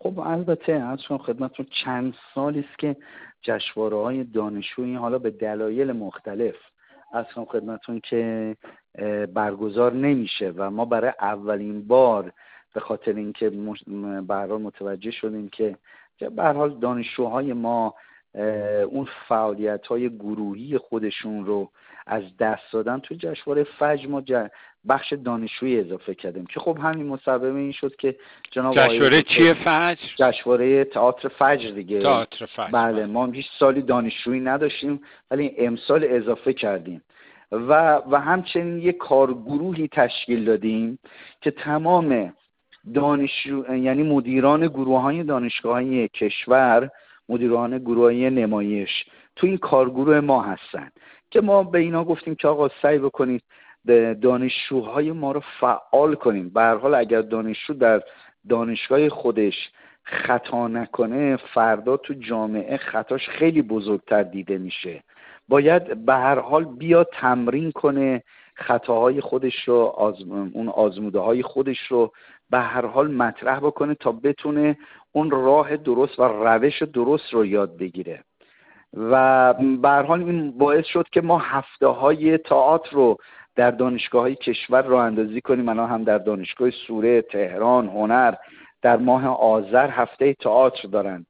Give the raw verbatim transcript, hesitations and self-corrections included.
خب البته عرض کنم خدمتتون چند سالی است که جشنواره‌های دانشجویی حالا به دلایل مختلف عرض کنم خدمتتون که برگزار نمیشه و ما برای اولین بار به خاطر اینکه به هر حال متوجه شدیم که به هر حال دانشجوهای ما اون فعالیت‌های گروهی خودشون رو از دست دادن، تو جشنواره فجر ما بخش دانشجویی اضافه کردیم که خب همین مسبب این شد که جناب جشنواره چیه فجر؟ جشنواره تئاتر فجر دیگه. تئاتر فجر. بله ما هیچ سالی دانشجویی نداشتیم ولی امسال اضافه کردیم و و همچنین یک کارگروهی تشکیل دادیم که تمام دانشجو یعنی مدیران گروه‌های دانشگاهی کشور، مدیران گروه‌های نمایش تو این کارگروه ما هستن که ما به اینا گفتیم که آقا سعی بکنید دانشجوهای ما رو فعال کنیم. به هر حال اگر دانشجو در دانشگاه خودش خطا نکنه فردا تو جامعه خطاش خیلی بزرگتر دیده میشه. باید به هر حال بیا تمرین کنه خطاهای خودش رو، آزم... اون آزموده های خودش رو به هر حال مطرح بکنه تا بتونه اون راه درست و روش درست رو یاد بگیره. و به هر حال این باعث شد که ما هفته های تئاتر رو در دانشگاه های کشور راه اندازی کنیم. الان هم در دانشگاه سوره، تهران، هنر در ماه آذر هفته تئاتر دارن